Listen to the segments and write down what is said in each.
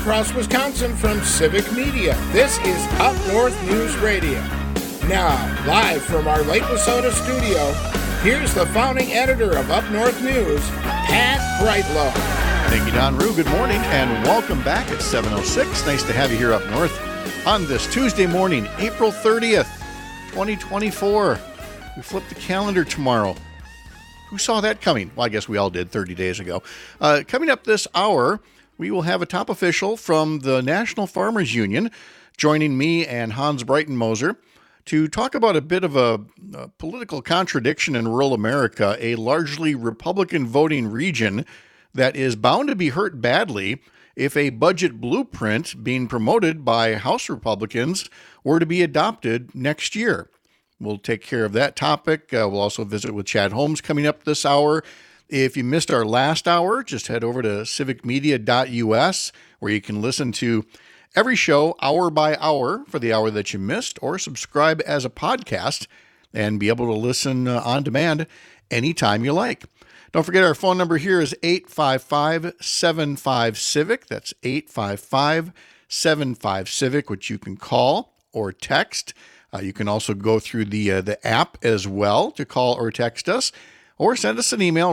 across Wisconsin from Civic Media. This is Up North News Radio. Now, live from our Lake Wissota studio, here's the founding editor of Up North News, Pat Brightlow. Thank you, Don Rue. Good morning and welcome back at 7:06. Nice to have you here up north on this Tuesday morning, April 30th, 2024. We flip the calendar tomorrow. Who saw that coming? Well, I guess we all did 30 days ago. Coming up this hour, we will have a top official from the National Farmers Union joining me and Hans Breitenmoser to talk about a bit of a political contradiction in rural America, a largely Republican voting region that is bound to be hurt badly if a budget blueprint being promoted by House Republicans were to be adopted next year. We'll take care of that topic. We'll also visit with Chad Holmes coming up this hour. If you missed our last hour, just head over to civicmedia.us where you can listen to every show hour by hour for the hour that you missed, or subscribe as a podcast and be able to listen on demand anytime you like. Don't forget our phone number here is 855-75-CIVIC. That's 855-75-CIVIC, which you can call or text. You can also go through the app as well to call or text us, or send us an email,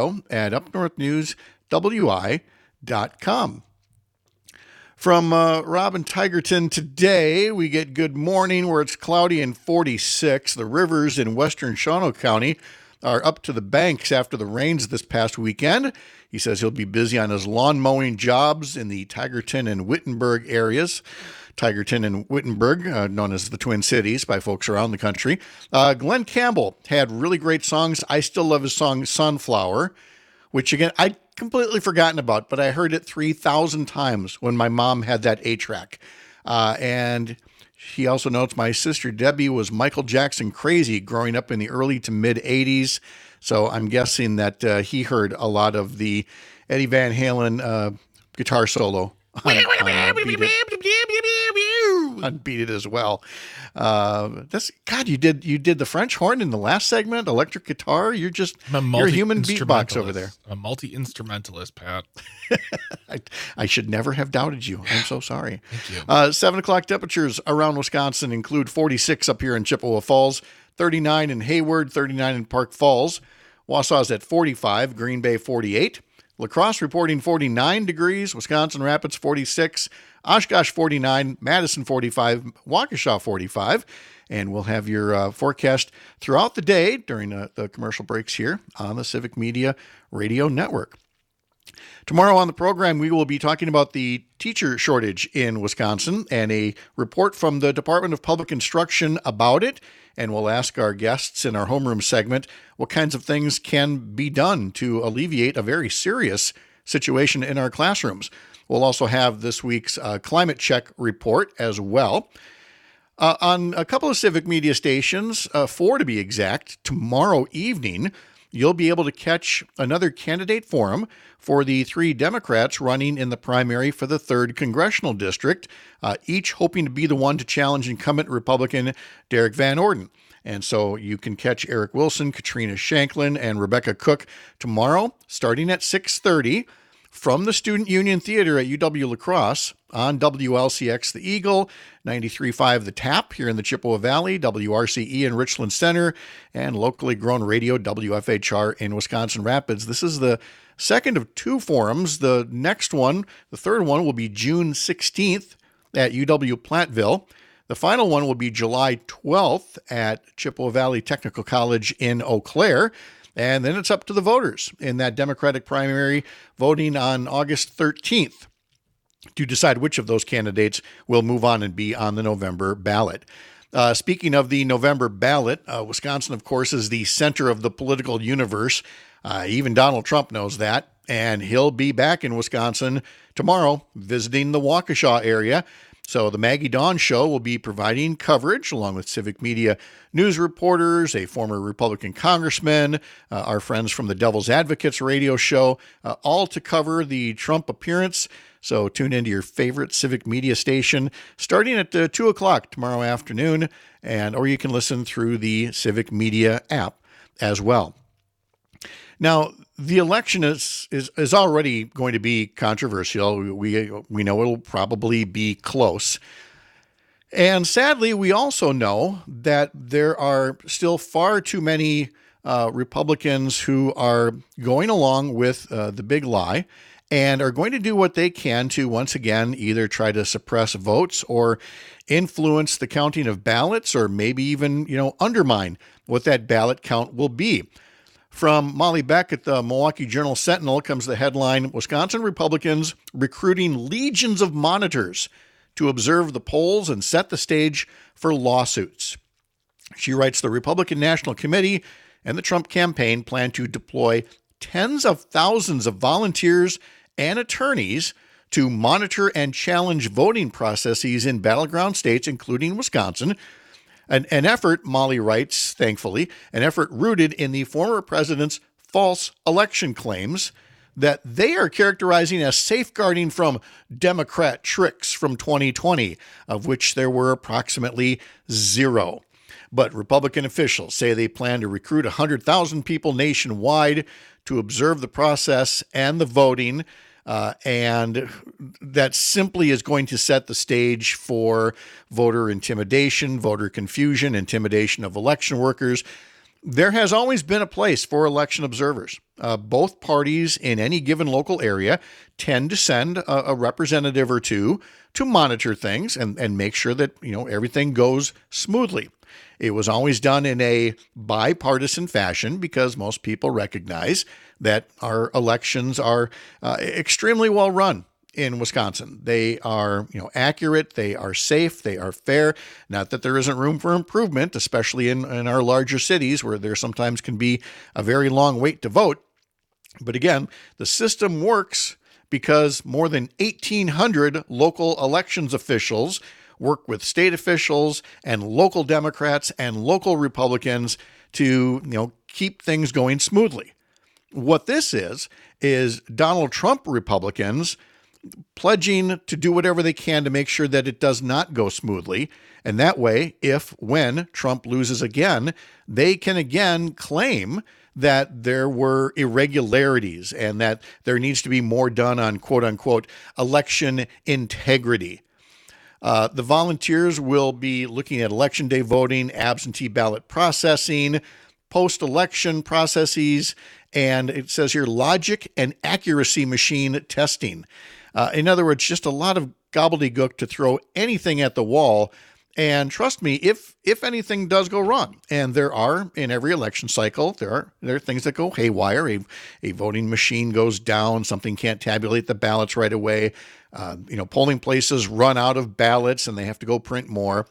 radio@upnorthnewswi.com. From Robin Tigerton today, we get good morning where it's cloudy and 46. The rivers in western Shawano County are up to the banks after the rains this past weekend. He says he'll be busy on his lawn mowing jobs in the Tigerton and Wittenberg areas. Tigerton and Wittenberg, known as the Twin Cities by folks around the country. Glenn Campbell had really great songs. I still love his song Sunflower, which again, I'd completely forgotten about, but I heard it 3,000 times when my mom had that 8-track. And he also notes my sister Debbie was Michael Jackson crazy growing up in the early to mid 80s. So I'm guessing that he heard a lot of the Eddie Van Halen guitar solo on Beat It as well. God, you did the French horn in the last segment, electric guitar. You're a human beatbox over there. A multi-instrumentalist, Pat. I should never have doubted you. I'm so sorry. Thank you. 7 o'clock temperatures around Wisconsin include 46 up here in Chippewa Falls, 39 in Hayward, 39 in Park Falls. Wausau's at 45, Green Bay 48. La Crosse reporting 49 degrees, Wisconsin Rapids 46, Oshkosh 49, Madison 45, Waukesha 45, and we'll have your forecast throughout the day during the commercial breaks here on the Civic Media Radio Network. Tomorrow on the program, we will be talking about the teacher shortage in Wisconsin and a report from the Department of Public Instruction about it. And we'll ask our guests in our homeroom segment what kinds of things can be done to alleviate a very serious situation in our classrooms. We'll also have this week's climate check report as well. On a couple of Civic Media stations, 4 to be exact, tomorrow evening, you'll be able to catch another candidate forum for the 3 Democrats running in the primary for the 3rd Congressional District, each hoping to be the one to challenge incumbent Republican Derek Van Orden. And so you can catch Eric Wilson, Katrina Shanklin, and Rebecca Cook tomorrow, starting at 6:30 from the Student Union Theater at UW-La Crosse on WLCX The Eagle, 93.5 The Tap here in the Chippewa Valley, WRCE in Richland Center, and locally grown radio WFHR in Wisconsin Rapids. This is the second of 2 forums. The next one, the third one, will be June 16th at UW-Platteville. The final one will be July 12th at Chippewa Valley Technical College in Eau Claire. And then it's up to the voters in that Democratic primary, voting on August 13th to decide which of those candidates will move on and be on the November ballot. Speaking of the November ballot, Wisconsin, of course, is the center of the political universe. Even Donald Trump knows that, and he'll be back in Wisconsin tomorrow visiting the Waukesha area. So the Maggie Dawn Show will be providing coverage along with Civic Media news reporters, a former Republican congressman, our friends from the Devil's Advocates radio show, all to cover the Trump appearance. So tune into your favorite Civic Media station starting at 2 o'clock tomorrow afternoon, or you can listen through the Civic Media app as well. Now, the election is already going to be controversial. We know it'll probably be close. And sadly, we also know that there are still far too many Republicans who are going along with the big lie and are going to do what they can to, once again, either try to suppress votes or influence the counting of ballots, or maybe even, undermine what that ballot count will be. From Molly Beck at the Milwaukee Journal-Sentinel comes the headline, Wisconsin Republicans recruiting legions of monitors to observe the polls and set the stage for lawsuits. She writes, the Republican National Committee and the Trump campaign plan to deploy tens of thousands of volunteers and attorneys to monitor and challenge voting processes in battleground states, including Wisconsin. An effort, Molly writes, thankfully, an effort rooted in the former president's false election claims that they are characterizing as safeguarding from Democrat tricks from 2020, of which there were approximately zero. But Republican officials say they plan to recruit 100,000 people nationwide to observe the process and the voting, and that simply is going to set the stage for voter intimidation, voter confusion, intimidation of election workers. There has always been a place for election observers. Both parties in any given local area tend to send a representative or two to monitor things and make sure that everything goes smoothly. It was always done in a bipartisan fashion because most people recognize that our elections are extremely well run in Wisconsin. They are, accurate, they are safe, they are fair. Not that there isn't room for improvement, especially in our larger cities where there sometimes can be a very long wait to vote. But again, the system works because more than 1,800 local elections officials work with state officials and local Democrats and local Republicans to, keep things going smoothly. What this is Donald Trump Republicans pledging to do whatever they can to make sure that it does not go smoothly. And that way, when Trump loses again, they can again claim that there were irregularities and that there needs to be more done on quote unquote election integrity. The volunteers will be looking at election day voting, absentee ballot processing, post-election processes, and it says here logic and accuracy machine testing. In other words, just a lot of gobbledygook to throw anything at the wall. And trust me, if anything does go wrong, and there are in every election cycle, there are things that go haywire. A voting machine goes down, something can't tabulate the ballots right away. Polling places run out of ballots and they have to go print more.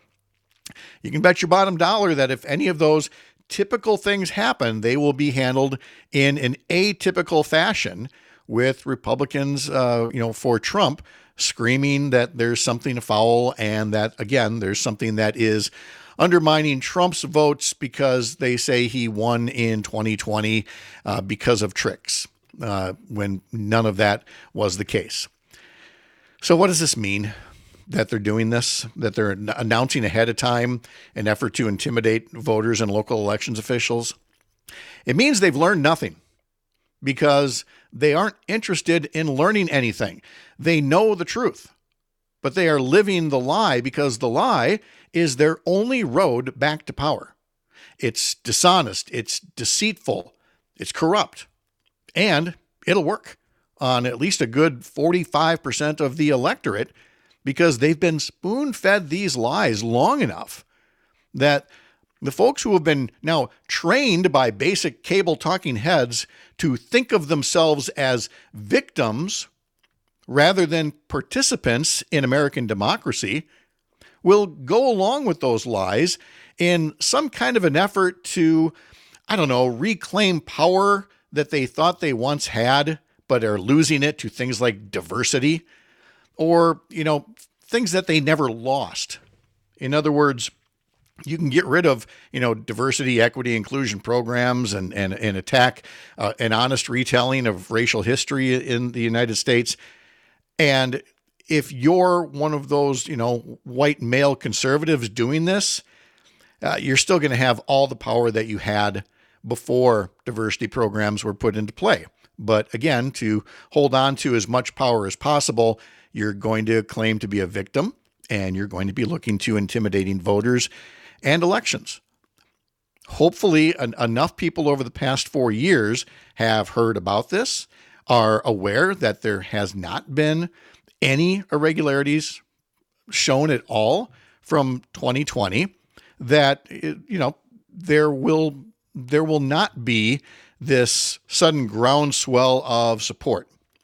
You can bet your bottom dollar that if any of those typical things happen, they will be handled in an atypical fashion, with Republicans, for Trump, screaming that there's something foul and that, again, there's something that is undermining Trump's votes because they say he won in 2020 because of tricks, when none of that was the case. So what does this mean? That they're doing this, that they're announcing ahead of time an effort to intimidate voters and local elections officials? It means they've learned nothing because they aren't interested in learning anything. They know the truth, but they are living the lie because the lie is their only road back to power. It's dishonest, it's deceitful, it's corrupt, and it'll work on at least a good 45% of the electorate, because they've been spoon-fed these lies long enough that the folks who have been now trained by basic cable talking heads to think of themselves as victims rather than participants in American democracy will go along with those lies in some kind of an effort to, reclaim power that they thought they once had, but are losing it to things like diversity. Or, things that they never lost. In other words, you can get rid of, diversity, equity, inclusion programs and attack an honest retelling of racial history in the United States. And if you're one of those, white male conservatives doing this, you're still going to have all the power that you had before diversity programs were put into play. But again, to hold on to as much power as possible, you're going to claim to be a victim, and you're going to be looking to intimidating voters and elections. Hopefully, enough people over the past 4 years have heard about this, are aware that there has not been any irregularities shown at all from 2020, that, there will not be this sudden groundswell of support.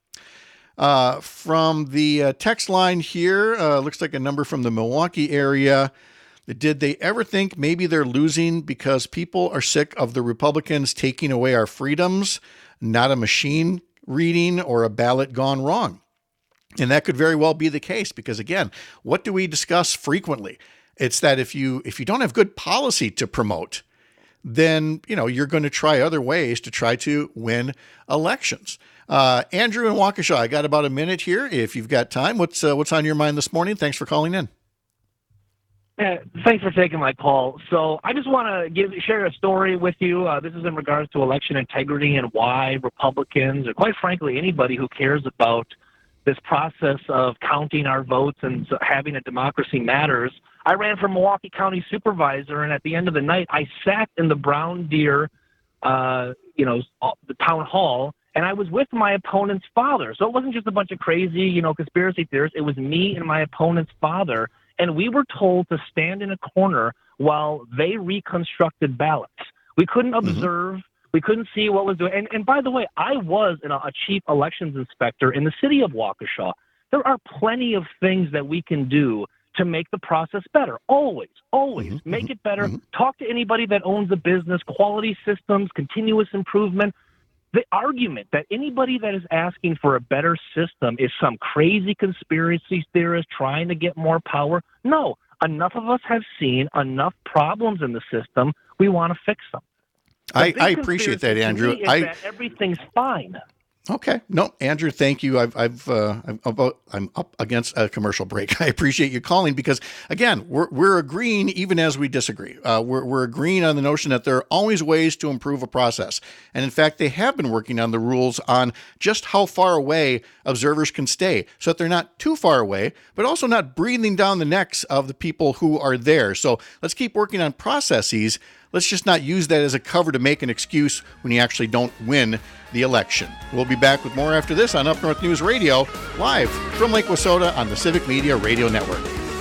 From the text line here, looks like a number from the Milwaukee area. Did they ever think maybe they're losing because people are sick of the Republicans taking away our freedoms, not a machine reading or a ballot gone wrong? And that could very well be the case, because again, what do we discuss frequently? It's that if you don't have good policy to promote, then you're going to try other ways to try to win elections. Andrew in Waukesha, I got about a minute here. If you've got time, what's on your mind this morning? Thanks for calling in. Thanks for taking my call. So I just want to share a story with you. This is in regards to election integrity and why Republicans, or quite frankly anybody who cares about this process of counting our votes and having a democracy matters. I ran for Milwaukee County Supervisor, and at the end of the night, I sat in the Brown Deer, the town hall, and I was with my opponent's father. So it wasn't just a bunch of crazy, conspiracy theorists. It was me and my opponent's father, and we were told to stand in a corner while they reconstructed ballots. We couldn't observe. We couldn't see what was doing. And by the way, I was a chief elections inspector in the city of Waukesha. There are plenty of things that we can do to make the process better. Always make it better. Talk to anybody that owns a business, quality systems, continuous improvement. The argument that anybody that is asking for a better system is some crazy conspiracy theorist trying to get more power. No, enough of us have seen enough problems in the system. We want to fix them. I appreciate that, Andrew. That everything's fine. Okay. No, Andrew, thank you. I'm up against a commercial break. I appreciate you calling, because again, we're agreeing even as we disagree. We're agreeing on the notion that there are always ways to improve a process. And in fact, they have been working on the rules on just how far away observers can stay, so that they're not too far away, but also not breathing down the necks of the people who are there. So let's keep working on processes. Let's just not use that as a cover to make an excuse when you actually don't win the election. We'll be back with more after this on Up North News Radio, live from Lake Wissota on the Civic Media Radio Network.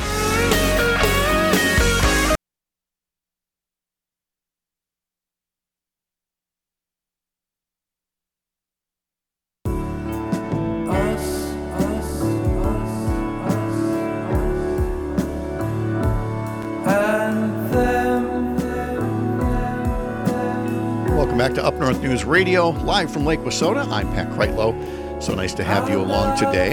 Back to Up North News Radio, live from Lake Wissota. I'm Pat Kreitlow. So nice to have you along today.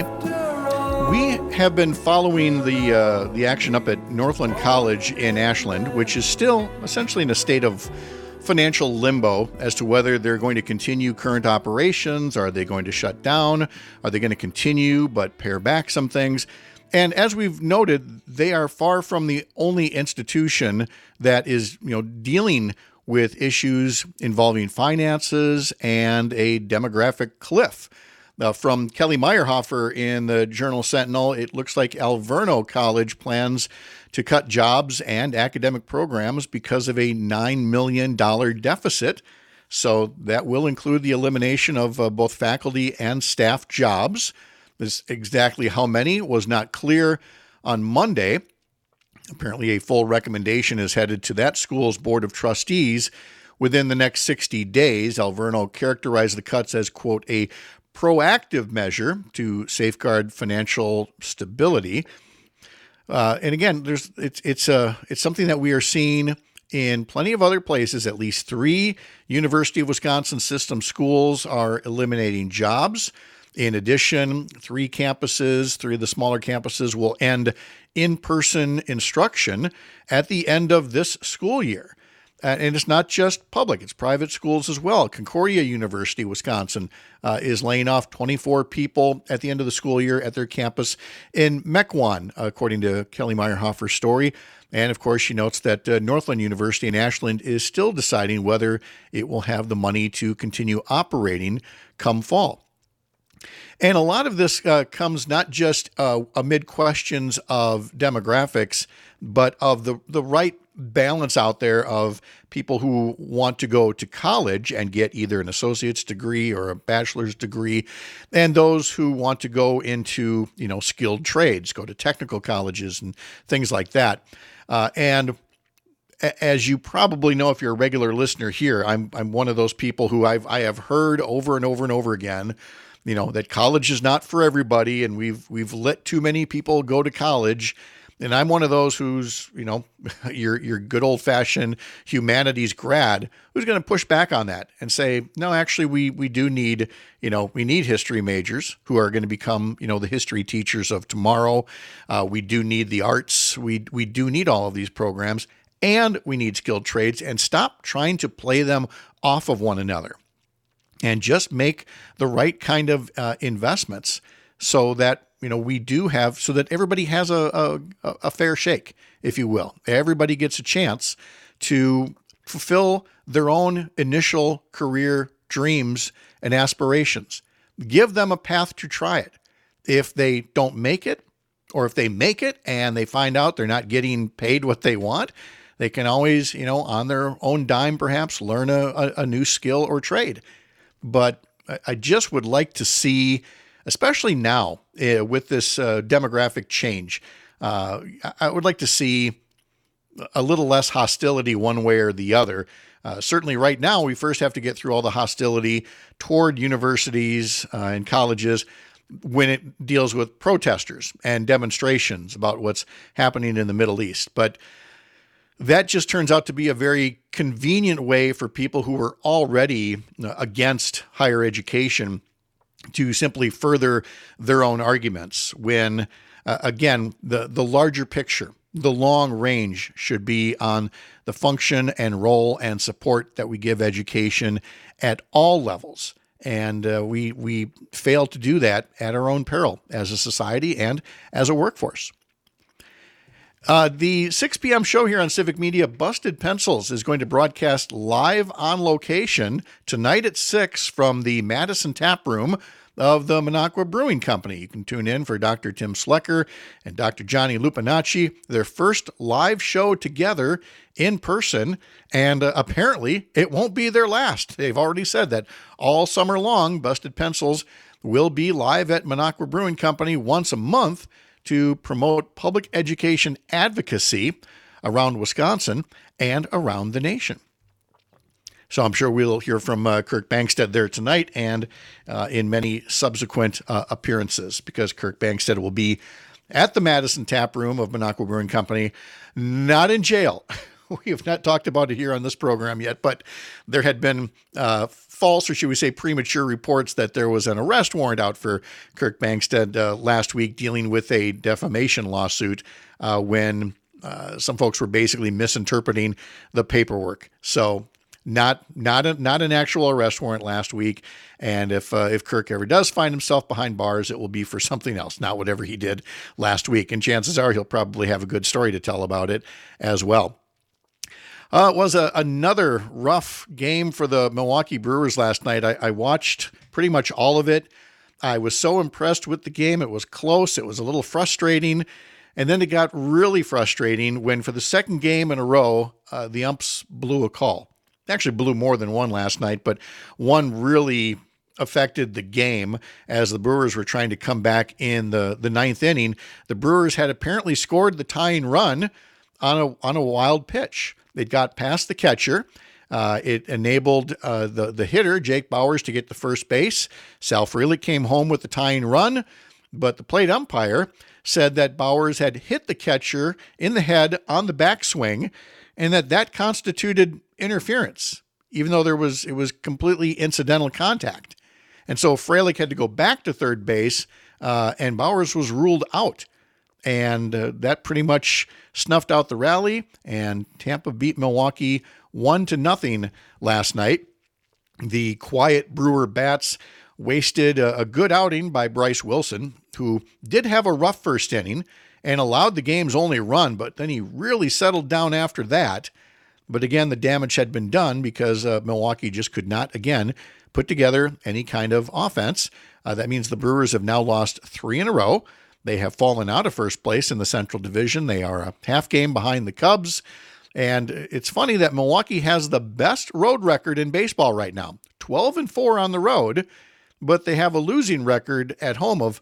We have been following the action up at Northland College in Ashland, which is still essentially in a state of financial limbo as to whether they're going to continue current operations. Are they going to shut down? Are they going to continue but pare back some things? And as we've noted, they are far from the only institution that is, dealing with issues involving finances and a demographic cliff. From Kelly Meyerhofer in the Journal Sentinel, it looks like Alverno College plans to cut jobs and academic programs because of a $9 million deficit. So that will include the elimination of both faculty and staff jobs. This exactly how many was not clear on Monday. Apparently, a full recommendation is headed to that school's Board of Trustees within the next 60 days. Alverno characterized the cuts as, quote, a proactive measure to safeguard financial stability. And again, it's something that we are seeing in plenty of other places. At least 3 University of Wisconsin system schools are eliminating jobs. In addition, 3 of the smaller campuses will end in-person instruction at the end of this school year. And it's not just public, it's private schools as well. Concordia University, Wisconsin, is laying off 24 people at the end of the school year at their campus in Mequon, according to Kelly Meyerhofer's story. And of course, she notes that Northland University in Ashland is still deciding whether it will have the money to continue operating come fall. And a lot of this comes not just amid questions of demographics, but of the right balance out there of people who want to go to college and get either an associate's degree or a bachelor's degree, and those who want to go into, skilled trades, go to technical colleges and things like that. And as you probably know, if you're a regular listener here, I'm one of those people who I have heard over and over and over again, that college is not for everybody, and we've let too many people go to college. And I'm one of those who's, your good old fashioned humanities grad who's going to push back on that and say, no, actually, we do need, we need history majors who are going to become, the history teachers of tomorrow. We do need the arts. We do need all of these programs, and we need skilled trades, and stop trying to play them off of one another and just make the right kind of investments so that we do have, so that everybody has a fair shake, if you will. Everybody gets a chance to fulfill their own initial career dreams and aspirations. Give them a path to try it. If they don't make it, or if they make it and they find out they're not getting paid what they want, they can always, on their own dime, perhaps learn a new skill or trade. But I just would like to see, especially now with this demographic change, I would like to see a little less hostility one way or the other. Certainly right now, we first have to get through all the hostility toward universities and colleges when it deals with protesters and demonstrations about what's happening in the Middle East. But that just turns out to be a very convenient way for people who are already against higher education to simply further their own arguments when, again, the larger picture, the long range should be on the function and role and support that we give education at all levels. And we fail to do that at our own peril as a society and as a workforce. The 6 p.m. show here on Civic Media, Busted Pencils, is going to broadcast live on location tonight at 6 from the Madison Tap Room of the Minocqua Brewing Company. You can tune in for Dr. Tim Slecker and Dr. Johnny Lupinacci, their first live show together in person, and apparently it won't be their last. They've already said that all summer long, Busted Pencils will be live at Minocqua Brewing Company once a month to promote public education advocacy around Wisconsin and around the nation. So I'm sure we'll hear from Kirk Bangstad there tonight and in many subsequent appearances, because Kirk Bangstad will be at the Madison Tap Room of Minocqua Brewing Company, not in jail. We have not talked about it here on this program yet, but there had been false, or should we say premature, reports that there was an arrest warrant out for Kirk Bangstad last week dealing with a defamation lawsuit when some folks were basically misinterpreting the paperwork. So not an actual arrest warrant last week. And if Kirk ever does find himself behind bars, it will be for something else, not whatever he did last week. And chances are he'll probably have a good story to tell about it as well. It was another rough game for the Milwaukee Brewers last night. I watched pretty much all of it. I was so impressed with the game. It was close. It was a little frustrating. And then it got really frustrating when, for the second game in a row, the umps blew a call. Actually blew more than one last night, but one really affected the game as the Brewers were trying to come back in the ninth inning. The Brewers had apparently scored the tying run on a wild pitch. It got past the catcher. It enabled the hitter, Jake Bauers, to get to first base. Sal Frelick came home with the tying run, but the plate umpire said that Bauers had hit the catcher in the head on the backswing, and that constituted interference, even though it was completely incidental contact. And so Frelick had to go back to third base, and Bauers was ruled out. And that pretty much snuffed out the rally, and Tampa beat Milwaukee 1-0 last night. The quiet Brewer bats wasted a good outing by Bryce Wilson, who did have a rough first inning and allowed the game's only run, but then he really settled down after that. But again, the damage had been done because Milwaukee just could not, again, put together any kind of offense. That means the Brewers have now lost 3 in a row. They have fallen out of first place in the Central Division. They are a half game behind the Cubs. And it's funny that Milwaukee has the best road record in baseball right now, 12-4 on the road, but they have a losing record at home of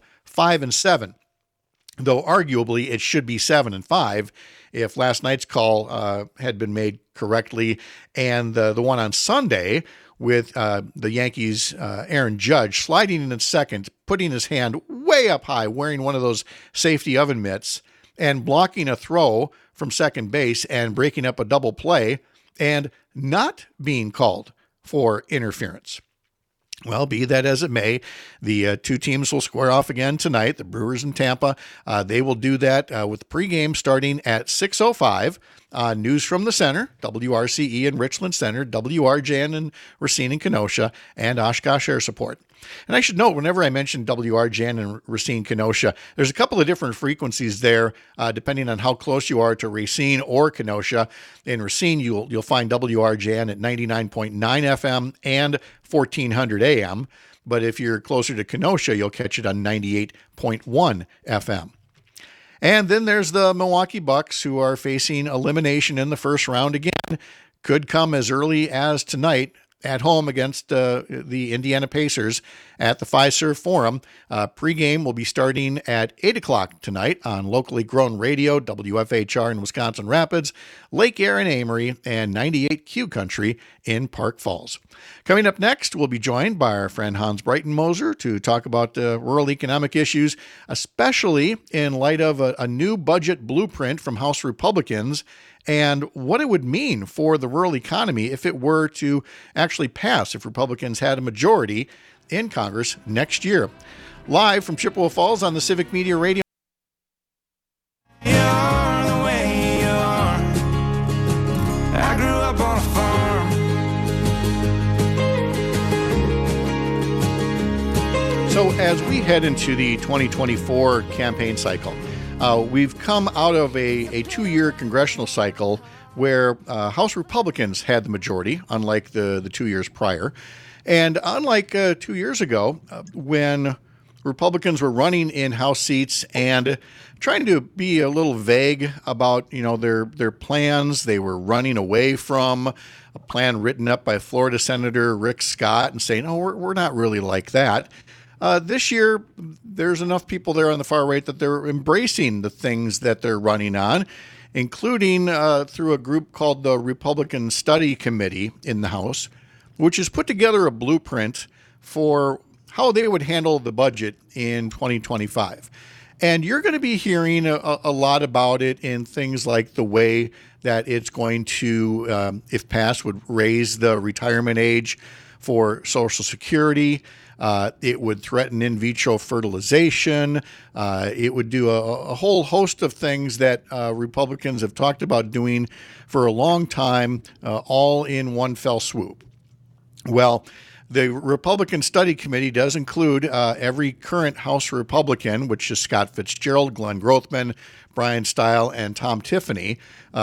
5-7. Though arguably it should be 7-5 if last night's call had been made correctly, and the one on Sunday with the Yankees' Aaron Judge sliding in at second, putting his hand way up high, wearing one of those safety oven mitts, and blocking a throw from second base and breaking up a double play and not being called for interference. Well, be that as it may, the two teams will square off again tonight, the Brewers and Tampa. They will do that with pregame starting at 6:05 on News from the Center, WRCE in Richland Center, WRJN in Racine and Kenosha, and Oshkosh Air Support. And I should note, whenever I mention WRJN and Racine, Kenosha, there's a couple of different frequencies there, depending on how close you are to Racine or Kenosha. In Racine, you'll find WRJN at 99.9 FM and 1400 AM. But if you're closer to Kenosha, you'll catch it on 98.1 FM. And then there's the Milwaukee Bucks, who are facing elimination in the first round again. Could come as early as tonight at home against the Indiana Pacers at the Fiserv Forum. Pregame will be starting at 8 o'clock tonight on locally grown radio, WFHR in Wisconsin Rapids, Lake Erin Amory, and 98Q Country in Park Falls. Coming up next, we'll be joined by our friend Hans Breitenmoser to talk about rural economic issues, especially in light of a new budget blueprint from House Republicans and what it would mean for the rural economy if it were to actually pass, if Republicans had a majority in Congress next year. Live from Chippewa Falls on the Civic Media Radio. You are the way you are. I grew up on a farm. So as we head into the 2024 campaign cycle, we've come out of a 2-year congressional cycle where House Republicans had the majority, unlike the 2 years prior. And unlike 2 years ago, when Republicans were running in House seats and trying to be a little vague about, their plans, they were running away from a plan written up by Florida Senator Rick Scott and saying, we're not really like that. This year, there's enough people there on the far right that they're embracing the things that they're running on, including through a group called the Republican Study Committee in the House, which has put together a blueprint for how they would handle the budget in 2025. And you're going to be hearing a lot about it in things like the way that it's going to, if passed, would raise the retirement age for Social Security. It would threaten in vitro fertilization. It would do a whole host of things that Republicans have talked about doing for a long time, all in one fell swoop. Well, the Republican Study Committee does include every current House Republican, which is Scott Fitzgerald, Glenn Grothman, Brian Stile, and Tom Tiffany.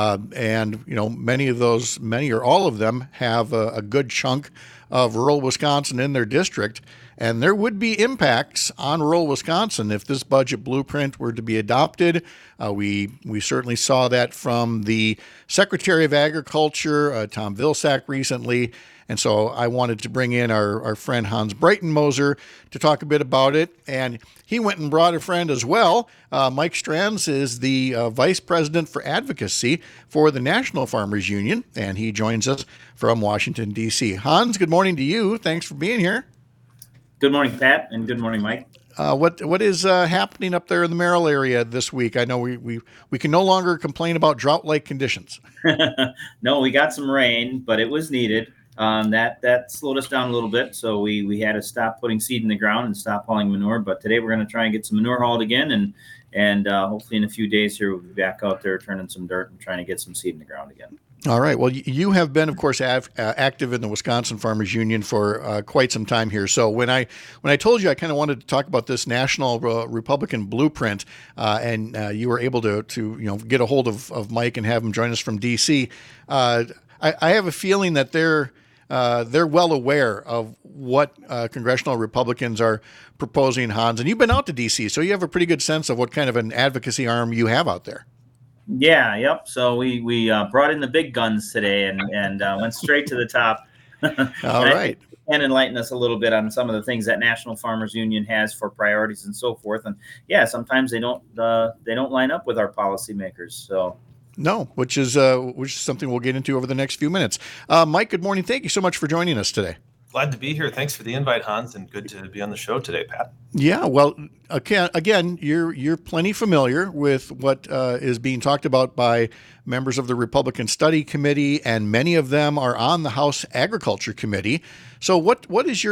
And many or all of them have a good chunk of rural Wisconsin in their district. And there would be impacts on rural Wisconsin if this budget blueprint were to be adopted. We certainly saw that from the Secretary of Agriculture, Tom Vilsack, recently. And so I wanted to bring in our friend Hans Breitenmoser to talk a bit about it. And he went and brought a friend as well. Mike Strands is the Vice President for Advocacy for the National Farmers Union, and he joins us from Washington, D.C. Hans, good morning to you. Thanks for being here. Good morning, Pat, and good morning, Mike. What is happening up there in the Merrill area this week? I know we can no longer complain about drought-like conditions. No, we got some rain, but it was needed. That slowed us down a little bit, so we had to stop putting seed in the ground and stop hauling manure. But today we're going to try and get some manure hauled again And hopefully in a few days here, we'll be back out there turning some dirt and trying to get some seed in the ground again. All right. Well, you have been, of course, active in the Wisconsin Farmers Union for quite some time here. So when I told you I kind of wanted to talk about this national Republican blueprint, and you were able to get a hold of Mike and have him join us from D.C., I have a feeling that they're well aware of what congressional Republicans are proposing, Hans. And you've been out to D.C., so you have a pretty good sense of what kind of an advocacy arm you have out there. Yeah, yep. So we brought in the big guns today and went straight to the top. All right. And enlighten us a little bit on some of the things that National Farmers Union has for priorities and so forth. And yeah, sometimes they don't line up with our policymakers. So. No, which is something we'll get into over the next few minutes. Mike, good morning. Thank you so much for joining us today. Glad to be here. Thanks for the invite, Hans, and good to be on the show today, Pat. Yeah, well, again, you're plenty familiar with what is being talked about by members of the Republican Study Committee, and many of them are on the House Agriculture Committee. So, what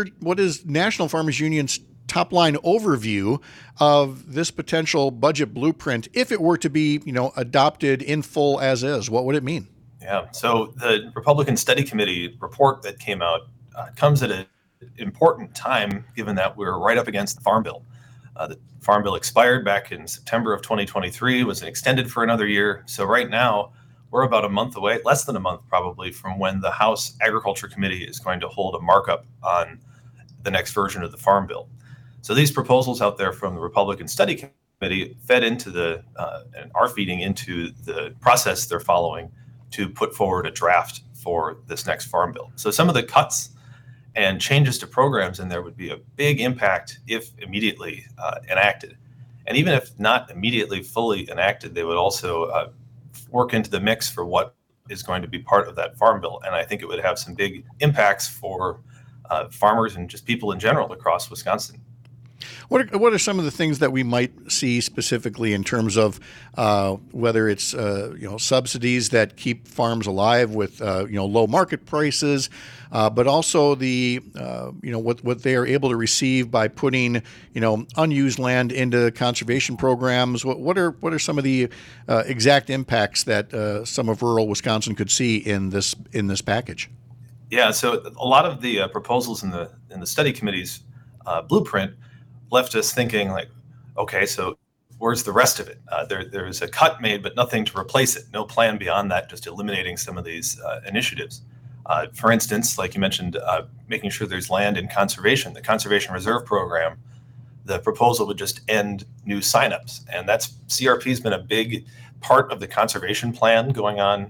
is National Farmers Union's top line overview of this potential budget blueprint if it were to be, adopted in full as is? What would it mean? Yeah, so the Republican Study Committee report that came out comes at an important time, given that we're right up against the Farm Bill. The Farm Bill expired back in September of 2023, was extended for another year. So right now, we're about a month away, less than a month probably, from when the House Agriculture Committee is going to hold a markup on the next version of the Farm Bill. So these proposals out there from the Republican Study Committee fed into and are feeding into the process they're following to put forward a draft for this next Farm Bill. So some of the cuts and changes to programs in there would be a big impact if immediately enacted. And even if not immediately fully enacted, they would also work into the mix for what is going to be part of that Farm Bill. And I think it would have some big impacts for farmers and just people in general across Wisconsin. What are some of the things that we might see specifically in terms of whether it's subsidies that keep farms alive with low market prices, but also the what they are able to receive by putting unused land into conservation programs? What are some of the exact impacts that some of rural Wisconsin could see in this package? Yeah, so a lot of the proposals in the study committee's blueprint left us thinking like, okay, so where's the rest of it? There's a cut made, but nothing to replace it. No plan beyond that, just eliminating some of these initiatives. For instance, like you mentioned, making sure there's land in conservation, the Conservation Reserve Program, the proposal would just end new signups. And CRP's been a big part of the conservation plan going on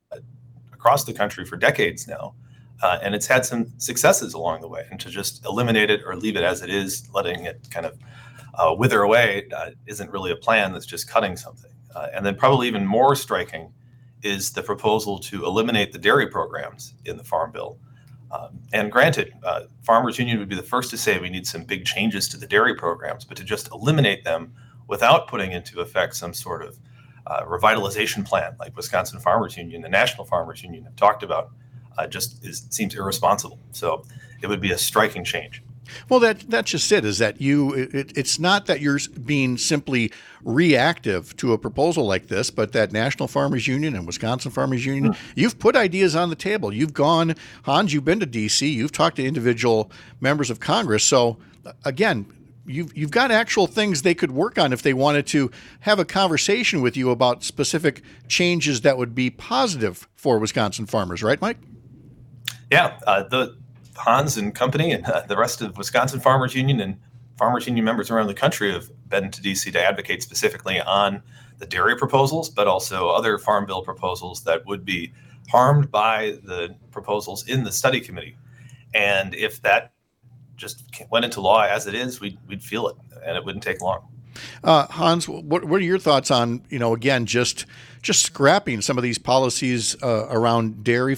across the country for decades now. And it's had some successes along the way. And to just eliminate it or leave it as it is, letting it kind of wither away, isn't really a plan. That's just cutting something. And then probably even more striking is the proposal to eliminate the dairy programs in the Farm Bill. And granted, Farmers Union would be the first to say we need some big changes to the dairy programs, but to just eliminate them without putting into effect some sort of revitalization plan like Wisconsin Farmers Union and National Farmers Union have talked about, seems irresponsible. So it would be a striking change. Well, that's just it, is that it's not that you're being simply reactive to a proposal like this, but that National Farmers Union and Wisconsin Farmers Union, you've put ideas on the table. You've gone, Hans, you've been to D.C., you've talked to individual members of Congress. So again, you've got actual things they could work on if they wanted to have a conversation with you about specific changes that would be positive for Wisconsin farmers, right, Mike? Yeah, the Hans and company and the rest of Wisconsin Farmers Union and Farmers Union members around the country have been to D.C. to advocate specifically on the dairy proposals, but also other Farm Bill proposals that would be harmed by the proposals in the study committee. And if that just went into law as it is, we'd feel it, and it wouldn't take long. Hans, what are your thoughts on, again, just scrapping some of these policies around dairy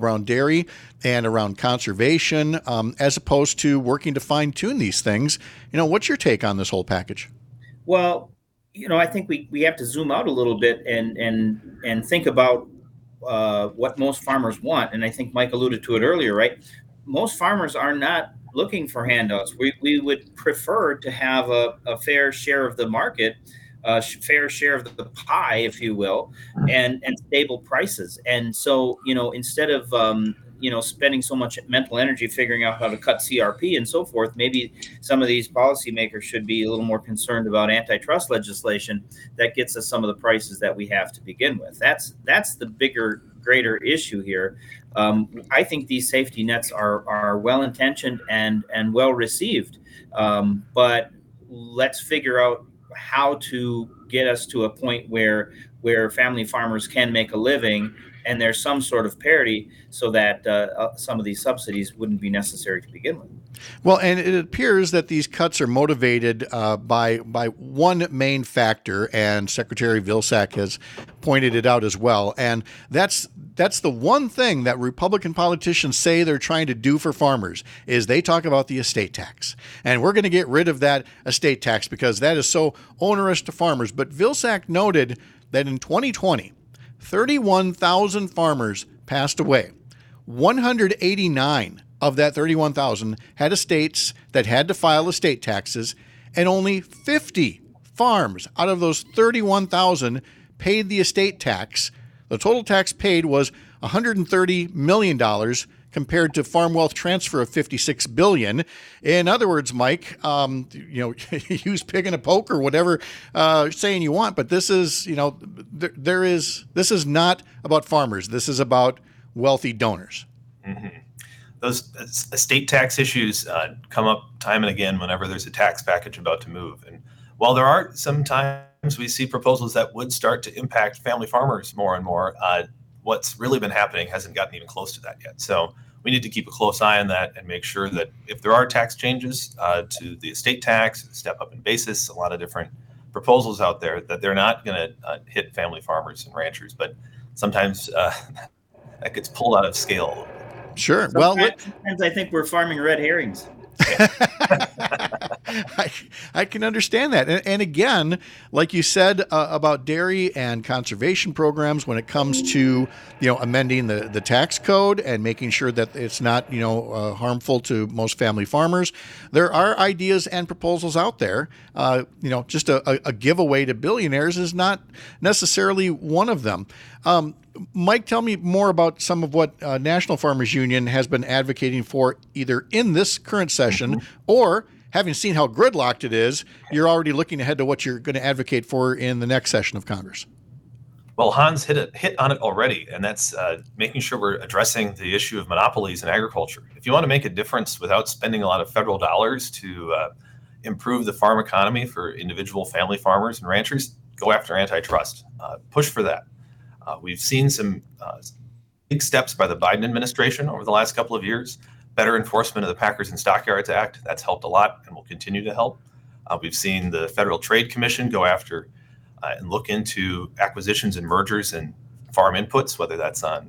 and around conservation, as opposed to working to fine tune these things? What's your take on this whole package? Well, I think we have to zoom out a little bit and think about what most farmers want. And I think Mike alluded to it earlier, right? Most farmers are not looking for handouts. We would prefer to have a fair share of the market fair share of the pie, if you will, and stable prices. And so, instead of spending so much mental energy figuring out how to cut CRP and so forth, maybe some of these policymakers should be a little more concerned about antitrust legislation that gets us some of the prices that we have to begin with. That's the greater issue here. I think these safety nets are well intentioned and well received, but let's figure out how to get us to a point where family farmers can make a living and there's some sort of parity so that some of these subsidies wouldn't be necessary to begin with. Well, and it appears that these cuts are motivated by one main factor, and Secretary Vilsack has pointed it out as well, and that's the one thing that Republican politicians say they're trying to do for farmers is they talk about the estate tax. And we're going to get rid of that estate tax because that is so onerous to farmers. But Vilsack noted that in 2020, 31,000 farmers passed away. 189 of that 31,000 had estates that had to file estate taxes, and only 50 farms out of those 31,000 paid the estate tax. The total tax paid was $130 million compared to farm wealth transfer of $56 billion. In other words, Mike, use pig in a poke or whatever saying you want, but this is, this is not about farmers. This is about wealthy donors. Mm-hmm. Those estate tax issues come up time and again whenever there's a tax package about to move. And while there are sometimes we see proposals that would start to impact family farmers more and more, what's really been happening hasn't gotten even close to that yet. So we need to keep a close eye on that and make sure that if there are tax changes to the estate tax, step up in basis, a lot of different proposals out there, that they're not going to hit family farmers and ranchers. But sometimes that gets pulled out of scale. Sure. Sometimes I think we're farming red herrings. I can understand that. And again, like you said about dairy and conservation programs, when it comes to, amending the tax code and making sure that it's not, harmful to most family farmers, there are ideas and proposals out there. Just a giveaway to billionaires is not necessarily one of them. Mike, tell me more about some of what National Farmers Union has been advocating for either in this current session or, having seen how gridlocked it is, you're already looking ahead to what you're going to advocate for in the next session of Congress. Well, Hans hit on it already, and that's making sure we're addressing the issue of monopolies in agriculture. If you want to make a difference without spending a lot of federal dollars to improve the farm economy for individual family farmers and ranchers, go after antitrust. Push for that. We've seen some big steps by the Biden administration over the last couple of years. Better enforcement of the Packers and Stockyards Act, that's helped a lot and will continue to help. We've seen the Federal Trade Commission go after and look into acquisitions and mergers and farm inputs, whether that's on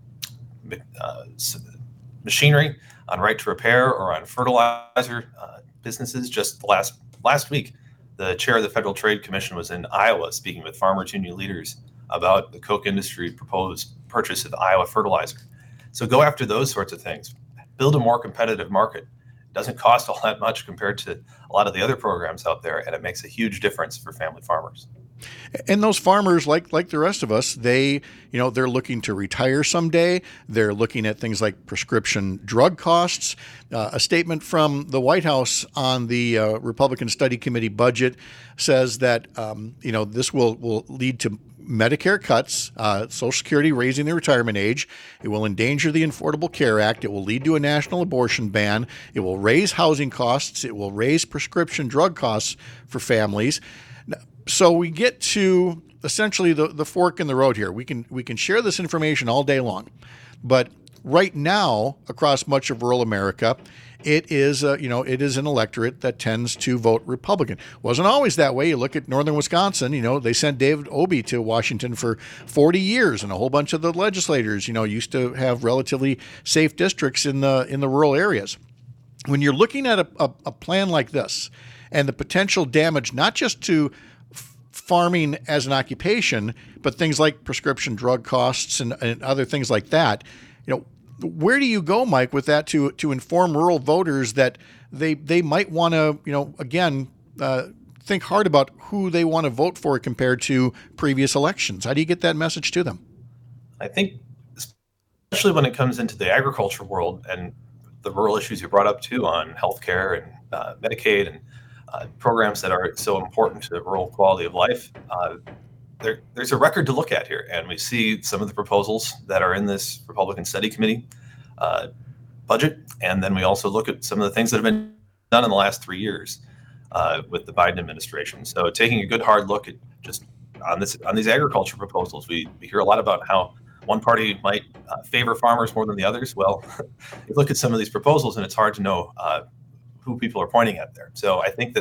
machinery, on right to repair, or on fertilizer businesses. Just last week, the chair of the Federal Trade Commission was in Iowa speaking with farmers union leaders about the Koch industry proposed purchase of Iowa fertilizer. So go after those sorts of things. Build a more competitive market. It doesn't cost all that much compared to a lot of the other programs out there, and it makes a huge difference for family farmers. And those farmers, like the rest of us, they're looking to retire someday. They're looking at things like prescription drug costs. A statement from the White House on the Republican Study Committee budget says that this will lead to Medicare cuts, Social Security raising the retirement age. It will endanger the Affordable Care Act. It will lead to a national abortion ban. It will raise housing costs. It will raise prescription drug costs for families. So we get to essentially the fork in the road here. We can share this information all day long, but right now across much of rural America, it is an electorate that tends to vote Republican. Wasn't always that way. You look at northern Wisconsin. They sent David Obey to Washington for 40 years, and a whole bunch of the legislators used to have relatively safe districts in the rural areas. When you're looking at a plan like this and the potential damage, not just to farming as an occupation, but things like prescription drug costs and other things like that, where do you go, Mike, with that to inform rural voters that they might want to, think hard about who they want to vote for compared to previous elections. How do you get that message to them? I think, especially when it comes into the agriculture world and the rural issues you brought up too on healthcare and Medicaid and programs that are so important to rural quality of life, there's a record to look at here. And we see some of the proposals that are in this Republican Study Committee budget. And then we also look at some of the things that have been done in the last 3 years with the Biden administration. So taking a good hard look at just on these agriculture proposals, we hear a lot about how one party might favor farmers more than the others. Well, you look at some of these proposals and it's hard to know who people are pointing at there. So I think that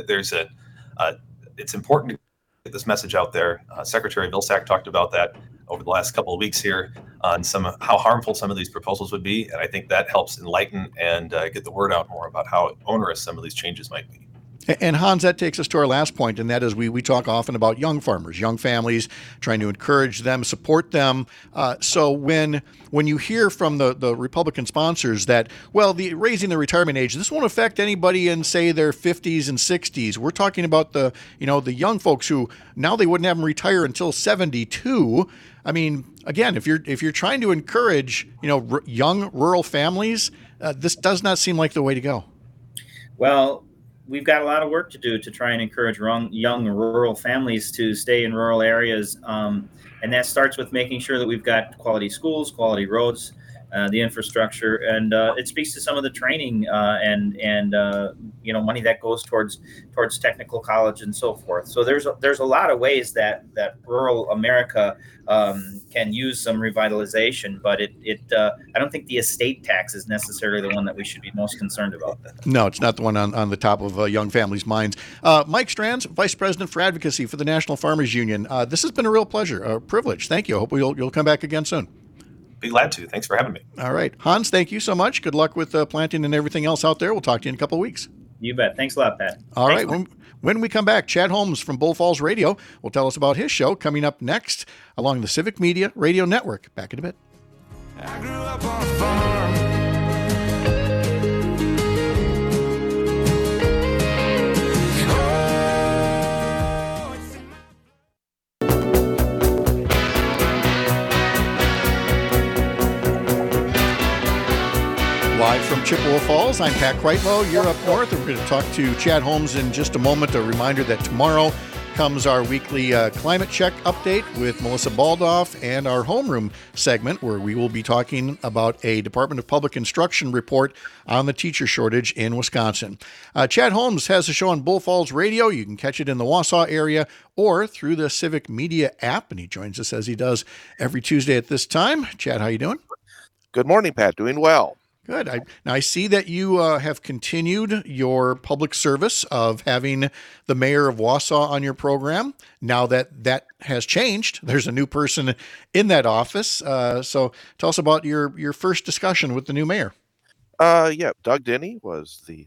it's important to get this message out there. Secretary Vilsack talked about that over the last couple of weeks here on how harmful some of these proposals would be. And I think that helps enlighten and get the word out more about how onerous some of these changes might be. And Hans, that takes us to our last point, and that is we talk often about young farmers, young families, trying to encourage them, support them. So when you hear from the Republican sponsors that, well, raising the retirement age, this won't affect anybody in, say, their 50s and 60s. We're talking about the young folks who now they wouldn't have them retire until 72. I mean, again, if you're trying to encourage young rural families, this does not seem like the way to go. Well, we've got a lot of work to do to try and encourage young rural families to stay in rural areas. And that starts with making sure that we've got quality schools, quality roads, the infrastructure, and it speaks to some of the training and money that goes towards technical college and so forth. So there's a lot of ways that rural America can use some revitalization, but I don't think the estate tax is necessarily the one that we should be most concerned about. No, it's not the one on the top of young families' minds. Mike Strands, Vice President for Advocacy for the National Farmers Union. This has been a real pleasure, a privilege. Thank you. I hope you'll come back again soon. Be glad to. Thanks for having me. All right. Hans, thank you so much. Good luck with planting and everything else out there. We'll talk to you in a couple of weeks. You bet. Thanks a lot, Pat. All right. When we come back, Chad Holmes from Bull Falls Radio will tell us about his show coming up next along the Civic Media Radio Network. Back in a bit. I grew up on a farm. Live from Chippewa Falls, I'm Pat Kreitlow. You're up north, and we're going to talk to Chad Holmes in just a moment. A reminder that tomorrow comes our weekly climate check update with Melissa Baldoff and our homeroom segment, where we will be talking about a Department of Public Instruction report on the teacher shortage in Wisconsin. Chad Holmes has a show on Bull Falls Radio. You can catch it in the Wausau area or through the Civic Media app, and he joins us as he does every Tuesday at this time. Chad, how you doing? Good morning, Pat. Doing well. Good. I see that you have continued your public service of having the mayor of Wausau on your program. Now that has changed, there's a new person in that office. So tell us about your first discussion with the new mayor. Yeah, Doug Denny was a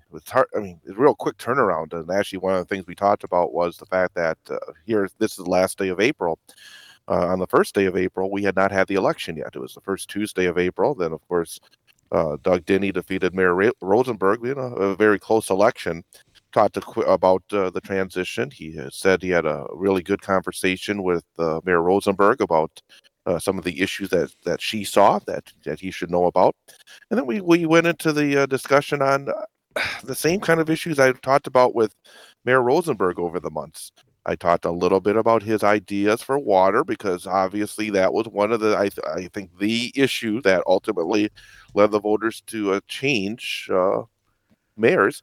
real quick turnaround. And actually, one of the things we talked about was the fact that this is the last day of April. On the first day of April, we had not had the election yet. It was the first Tuesday of April. Then, of course, Doug Denny defeated Mayor Rosenberg in a very close election. Talked about the transition. He said he had a really good conversation with Mayor Rosenberg about some of the issues that she saw that he should know about. And then we went into the discussion on the same kind of issues I talked about with Mayor Rosenberg over the months. I talked a little bit about his ideas for water, because obviously that was one of I think the issue that ultimately led the voters to change mayors.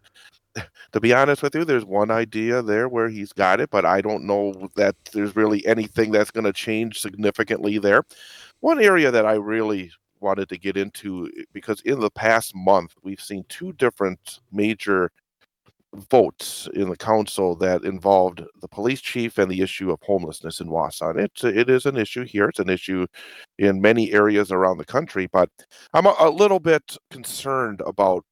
To be honest with you, there's one idea there where he's got it, but I don't know that there's really anything that's going to change significantly there. One area that I really wanted to get into, because in the past month, we've seen two different major votes in the council that involved the police chief and the issue of homelessness in Wausau. It is an issue here. It's an issue in many areas around the country, but I'm a little bit concerned about,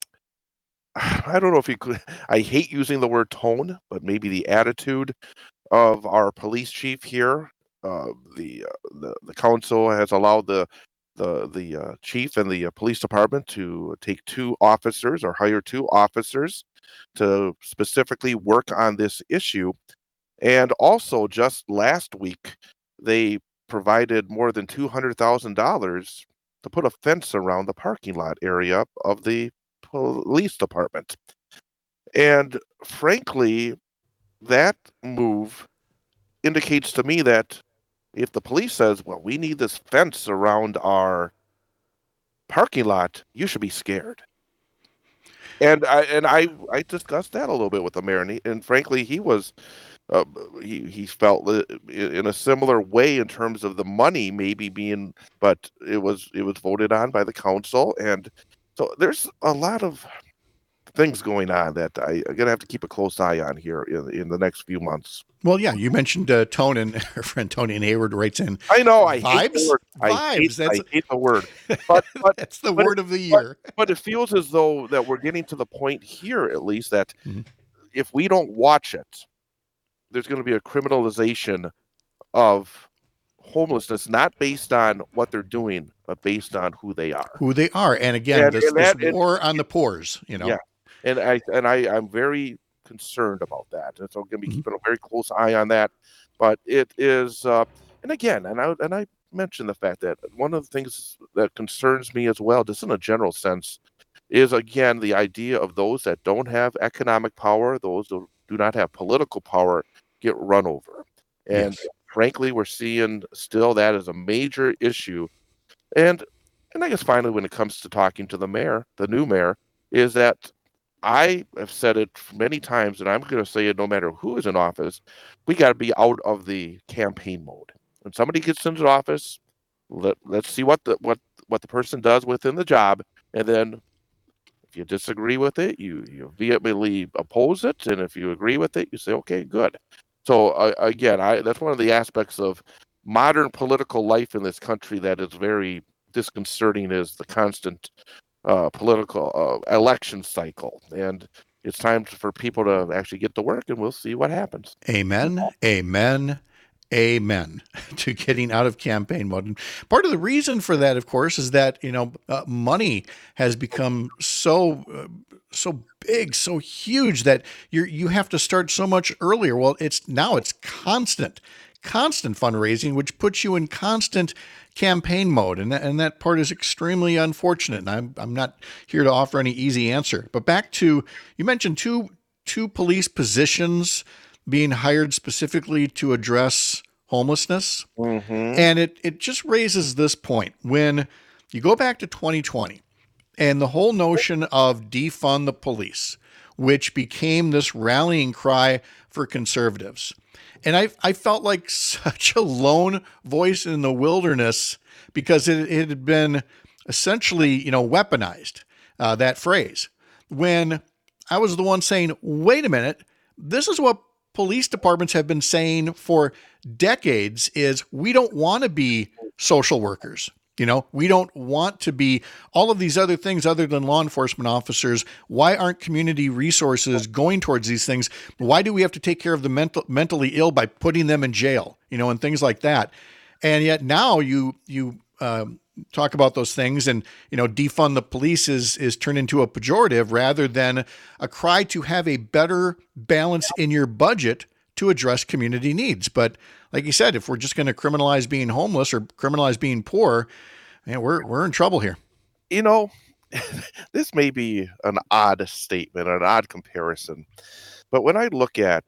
I don't know if you could, I hate using the word tone, but maybe the attitude of our police chief here. The council has allowed the the chief and the police department to take 2 officers or hire 2 officers to specifically work on this issue. And also, just last week, they provided more than $200,000 to put a fence around the parking lot area of the police department. And frankly, that move indicates to me that if the police says, well, we need this fence around our parking lot, you should be scared. And I discussed that a little bit with the mayor, and frankly, he was he felt in a similar way in terms of the money maybe being, but it was voted on by the council, and so there's a lot of things going on that I'm gonna have to keep a close eye on here in the next few months. Well, yeah, you mentioned Tone, and our friend Tony and Hayward writes in. I know, I vibes. Hate the word. I hate the word, but that's the word of the year. But it feels as though that we're getting to the point here, at least, that Mhm. if we don't watch it, there's going to be a criminalization of homelessness, not based on what they're doing, but based on who they are. Who they are, and again, this war on the poors. Yeah, and I'm very concerned about that, and so I'm going to be keeping a very close eye on that. But it is, and again, and I mentioned the fact that one of the things that concerns me as well, just in a general sense, is again the idea of those that don't have economic power, those who do not have political power, get run over. And frankly, we're seeing still that as a major issue. And I guess finally, when it comes to talking to the mayor, the new mayor, is that I have said it many times, and I'm going to say it no matter who is in office, we got to be out of the campaign mode. When somebody gets into office, let's see what the person does within the job, and then if you disagree with it, you vehemently oppose it, and if you agree with it, you say, okay, good. So again, that's one of the aspects of modern political life in this country that is very disconcerting, is the constant political election cycle. And it's time for people to actually get to work, and we'll see what happens. Amen. Amen. Amen to getting out of campaign mode. And part of the reason for that, of course, is that, money has become so big, so huge that you have to start so much earlier. Well, it's constant fundraising, which puts you in constant campaign mode. And that part is extremely unfortunate. And I'm not here to offer any easy answer, but back to, you mentioned two police positions being hired specifically to address homelessness. Mm-hmm. And it just raises this point. When you go back to 2020 and the whole notion of defund the police, which became this rallying cry for conservatives. And I felt like such a lone voice in the wilderness, because it had been essentially, weaponized, that phrase, when I was the one saying, wait a minute, this is what police departments have been saying for decades, is we don't want to be social workers. We don't want to be all of these other things other than law enforcement officers. Why aren't community resources going towards these things? Why do we have to take care of the mentally ill by putting them in jail, and things like that? And yet now you talk about those things, and defund the police is turned into a pejorative rather than a cry to have a better balance in your budget to address community needs. But like you said, if we're just going to criminalize being homeless or criminalize being poor, we're in trouble here. This may be an odd statement, an odd comparison, but when I look at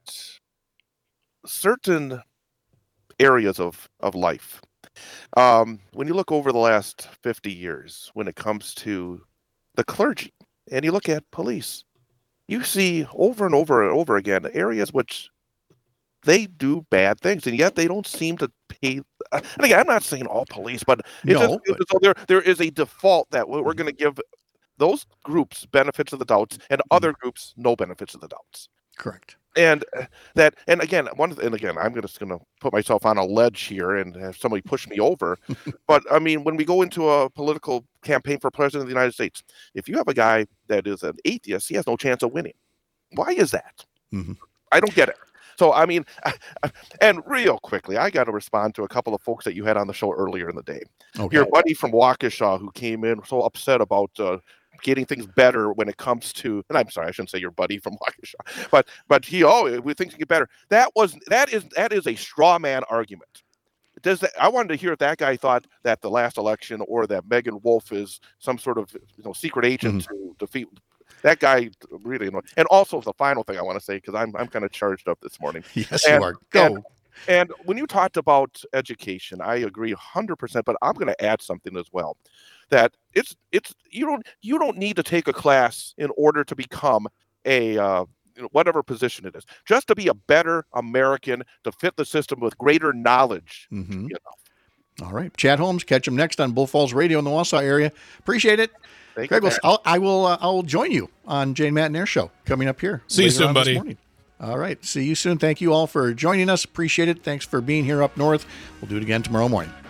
certain areas of life, when you look over the last 50 years, when it comes to the clergy, and you look at police, you see over and over and over again areas which they do bad things, and yet they don't seem to pay. And again, I'm not saying all police, but so there is a default that we're going to give those groups benefits of the doubts, and other groups no benefits of the doubts. Correct. And again, I'm just going to put myself on a ledge here and have somebody push me over. But I mean, when we go into a political campaign for president of the United States, if you have a guy that is an atheist, he has no chance of winning. Why is that? Mm-hmm. I don't get it. So, I mean, and real quickly, I got to respond to a couple of folks that you had on the show earlier in the day. Okay. Your buddy from Waukesha who came in so upset about getting things better when it comes to, and I'm sorry, I shouldn't say your buddy from Waukesha, but we think to get better. That is a straw man argument. I wanted to hear if that guy thought that the last election or that Megan Wolf is some sort of secret agent to defeat. That guy really annoying. And also the final thing I want to say, because I'm kind of charged up this morning. Yes, you are. Go. And when you talked about education, I agree 100%. But I'm going to add something as well. That it's you don't need to take a class in order to become a whatever position it is. Just to be a better American, to fit the system with greater knowledge. All right, Chad Holmes. Catch him next on Bull Falls Radio in the Wausau area. Appreciate it. Thank Greg, you, I will join you on Jane Matt and Air Show coming up here. See you soon, buddy. All right. See you soon. Thank you all for joining us. Appreciate it. Thanks for being here up north. We'll do it again tomorrow morning.